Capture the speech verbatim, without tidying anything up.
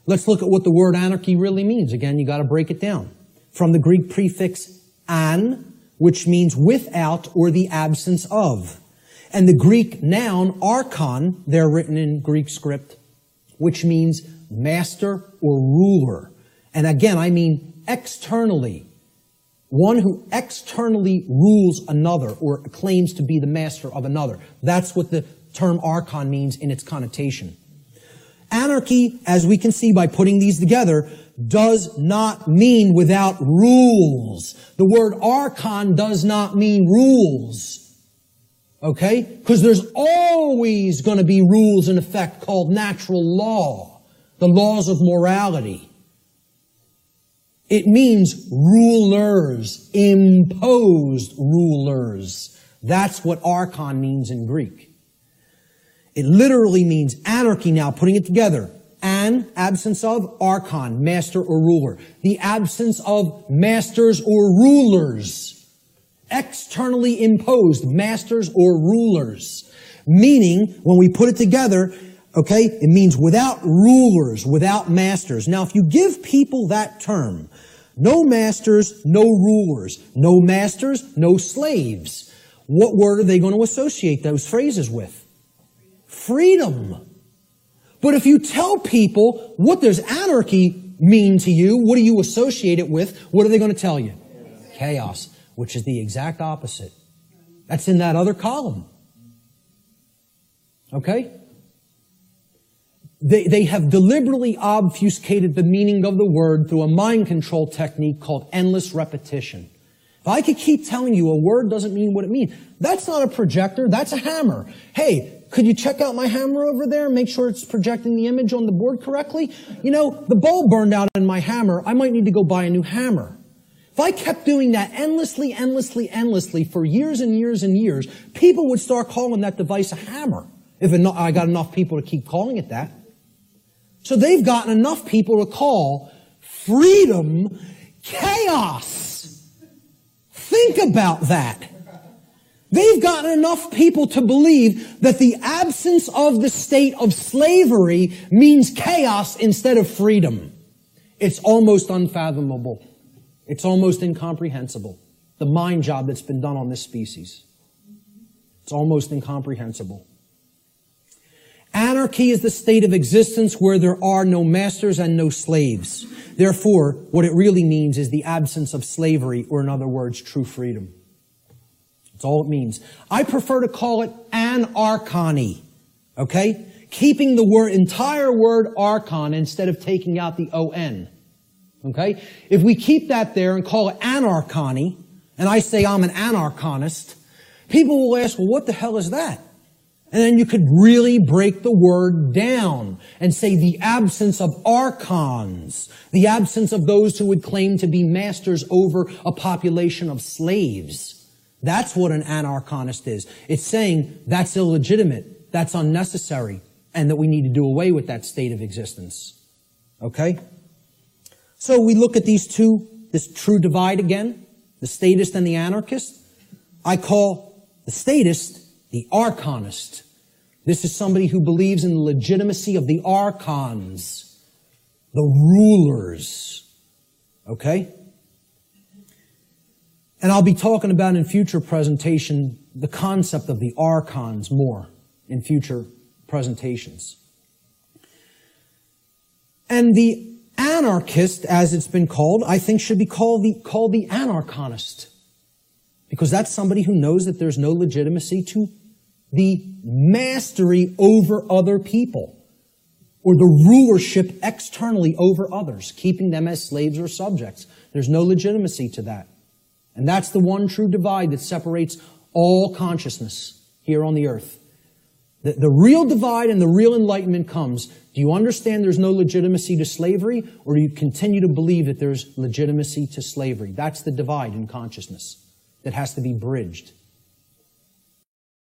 Let's look at what the word anarchy really means. Again, you got to break it down. From the Greek prefix an, which means without or the absence of. And the Greek noun archon, they're written in Greek script, which means master or ruler. And again, I mean externally. One who externally rules another or claims to be the master of another. That's what the term archon means in its connotation. Anarchy, as we can see by putting these together, does not mean without rules. The word archon does not mean rules. Okay? Because there's always going to be rules in effect called natural law, the laws of morality. It means rulers, imposed rulers. That's what archon means in Greek. It literally means anarchy now, putting it together. An, absence of, archon, master or ruler. The absence of masters or rulers. Externally imposed masters or rulers. Meaning, when we put it together, okay, it means without rulers, without masters. Now, if you give people that term, no masters, no rulers. No masters, no slaves. What word are they going to associate those phrases with? Freedom. But if you tell people, what does anarchy mean to you? What do you associate it with? What are they going to tell you? Chaos, which is the exact opposite. That's in that other column. Okay? They, they have deliberately obfuscated the meaning of the word through a mind control technique called endless repetition. If I could keep telling you a word doesn't mean what it means, that's not a projector, that's a hammer. Hey, could you check out my hammer over there and make sure it's projecting the image on the board correctly? You know, the bulb burned out in my hammer. I might need to go buy a new hammer. If I kept doing that endlessly, endlessly, endlessly for years and years and years, people would start calling that device a hammer. If I got enough people to keep calling it that. So they've gotten enough people to call freedom chaos. Think about that. They've gotten enough people to believe that the absence of the state of slavery means chaos instead of freedom. It's almost unfathomable. It's almost incomprehensible. The mind job that's been done on this species. It's almost incomprehensible. Anarchy is the state of existence where there are no masters and no slaves. Therefore, what it really means is the absence of slavery, or in other words, true freedom. That's all it means. I prefer to call it anarchony. Okay? Keeping the word, entire word archon instead of taking out the O-N. Okay? If we keep that there and call it anarchony, and I say I'm an anarchonist, people will ask, well, what the hell is that? And then you could really break the word down and say the absence of archons, the absence of those who would claim to be masters over a population of slaves. That's what an anarchonist is. It's saying that's illegitimate, that's unnecessary, and that we need to do away with that state of existence. Okay? So we look at these two, this true divide again, the statist and the anarchist. I call the statist the archonist. This is somebody who believes in the legitimacy of the archons, the rulers. Okay? And I'll be talking about in future presentation the concept of the archons more in future presentations. And the anarchist, as it's been called, I think should be called the, called the anarchonist. Because that's somebody who knows that there's no legitimacy to the mastery over other people, or the rulership externally over others, keeping them as slaves or subjects. There's no legitimacy to that. And that's the one true divide that separates all consciousness here on the earth. The, the real divide and the real enlightenment comes. Do you understand there's no legitimacy to slavery, or do you continue to believe that there's legitimacy to slavery? That's the divide in consciousness that has to be bridged.